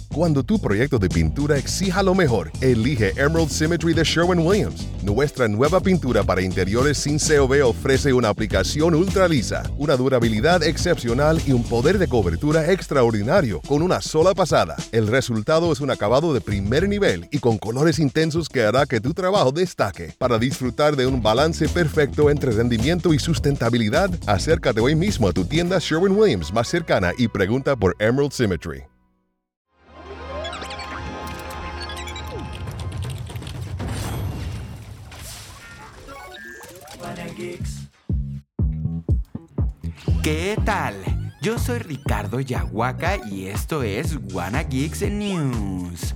Cuando tu proyecto de pintura exija lo mejor, elige Emerald Symmetry de Sherwin-Williams. Nuestra nueva pintura para interiores sin COV ofrece una aplicación ultra lisa, una durabilidad excepcional y un poder de cobertura extraordinario con una sola pasada. El resultado es un acabado de primer nivel y con colores intensos que hará que tu trabajo destaque. Para disfrutar de un balance perfecto entre rendimiento y sustentabilidad, acércate hoy mismo a tu tienda Sherwin-Williams más cercana y pregunta por Emerald Symmetry. ¿Qué tal? Yo soy Ricardo Yahuaca y esto es Wanna Geeks News.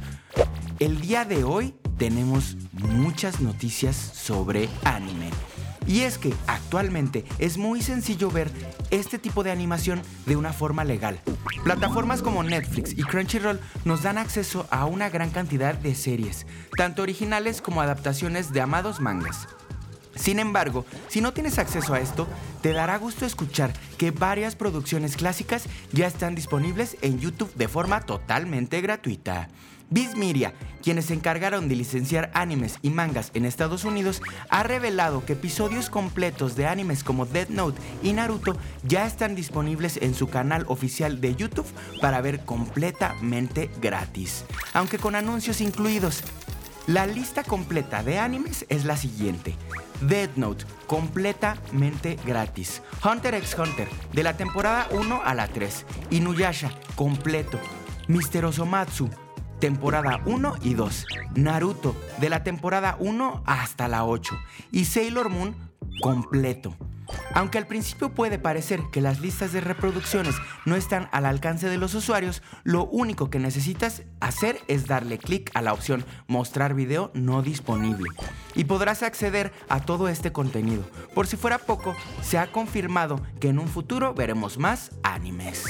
El día de hoy tenemos muchas noticias sobre anime. Y es que actualmente es muy sencillo ver este tipo de animación de una forma legal. Plataformas como Netflix y Crunchyroll nos dan acceso a una gran cantidad de series, tanto originales como adaptaciones de amados mangas. Sin embargo, si no tienes acceso a esto, te dará gusto escuchar que varias producciones clásicas ya están disponibles en YouTube de forma totalmente gratuita. Viz Media, quienes se encargaron de licenciar animes y mangas en Estados Unidos, ha revelado que episodios completos de animes como Death Note y Naruto ya están disponibles en su canal oficial de YouTube para ver completamente gratis, aunque con anuncios incluidos. La lista completa de animes es la siguiente: Death Note, completamente gratis. Hunter x Hunter, de la temporada 1 a la 3. Inuyasha, completo. Mr. Osomatsu, temporada 1 y 2. Naruto, de la temporada 1 hasta la 8. Y Sailor Moon, completo. Aunque al principio puede parecer que las listas de reproducciones no están al alcance de los usuarios, lo único que necesitas hacer es darle clic a la opción Mostrar video no disponible y podrás acceder a todo este contenido. Por si fuera poco, se ha confirmado que en un futuro veremos más animes.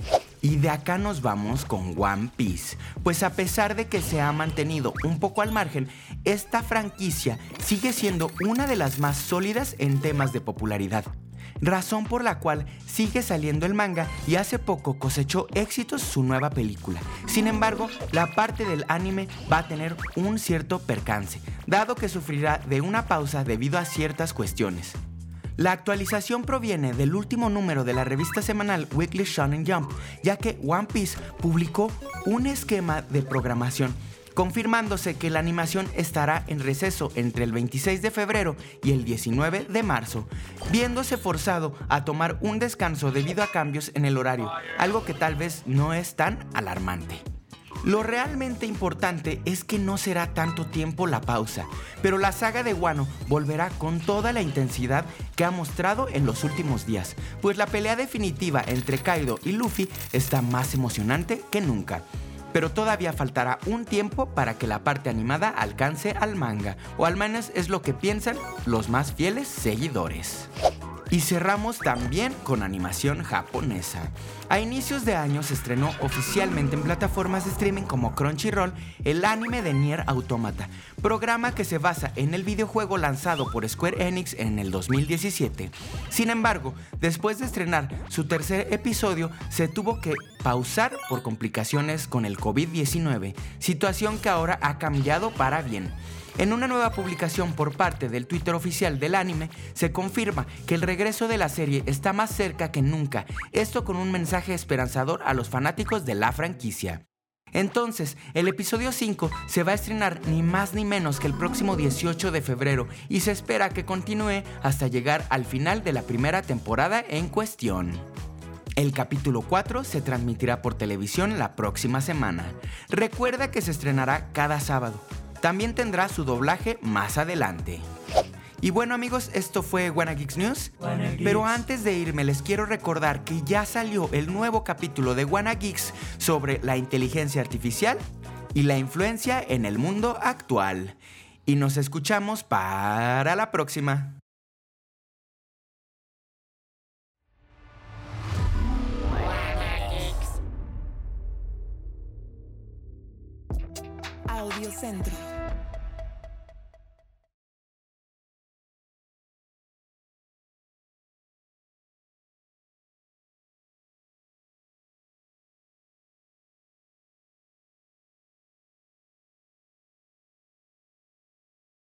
Y de acá nos vamos con One Piece, pues a pesar de que se ha mantenido un poco al margen, esta franquicia sigue siendo una de las más sólidas en temas de popularidad, razón por la cual sigue saliendo el manga y hace poco cosechó éxitos su nueva película. Sin embargo, la parte del anime va a tener un cierto percance, dado que sufrirá de una pausa debido a ciertas cuestiones. La actualización proviene del último número de la revista semanal Weekly Shonen Jump, ya que One Piece publicó un esquema de programación, confirmándose que la animación estará en receso entre el 26 de febrero y el 19 de marzo, viéndose forzado a tomar un descanso debido a cambios en el horario, algo que tal vez no es tan alarmante. Lo realmente importante es que no será tanto tiempo la pausa, pero la saga de Wano volverá con toda la intensidad que ha mostrado en los últimos días, pues la pelea definitiva entre Kaido y Luffy está más emocionante que nunca. Pero todavía faltará un tiempo para que la parte animada alcance al manga, o al menos es lo que piensan los más fieles seguidores. Y cerramos también con animación japonesa. A inicios de año se estrenó oficialmente en plataformas de streaming como Crunchyroll el anime de Nier Automata, programa que se basa en el videojuego lanzado por Square Enix en el 2017. Sin embargo, después de estrenar su tercer episodio, se tuvo que pausar por complicaciones con el COVID-19, situación que ahora ha cambiado para bien. En una nueva publicación por parte del Twitter oficial del anime, se confirma que el regreso de la serie está más cerca que nunca, esto con un mensaje esperanzador a los fanáticos de la franquicia. Entonces, el episodio 5 se va a estrenar ni más ni menos que el próximo 18 de febrero y se espera que continúe hasta llegar al final de la primera temporada en cuestión. El capítulo 4 se transmitirá por televisión la próxima semana. Recuerda que se estrenará cada sábado. También tendrá su doblaje más adelante. Y bueno amigos, esto fue Wanna Geeks News. Pero antes de irme les quiero recordar que ya salió el nuevo capítulo de Wanna Geeks sobre la inteligencia artificial y la influencia en el mundo actual. Y nos escuchamos para la próxima. Audio Centro.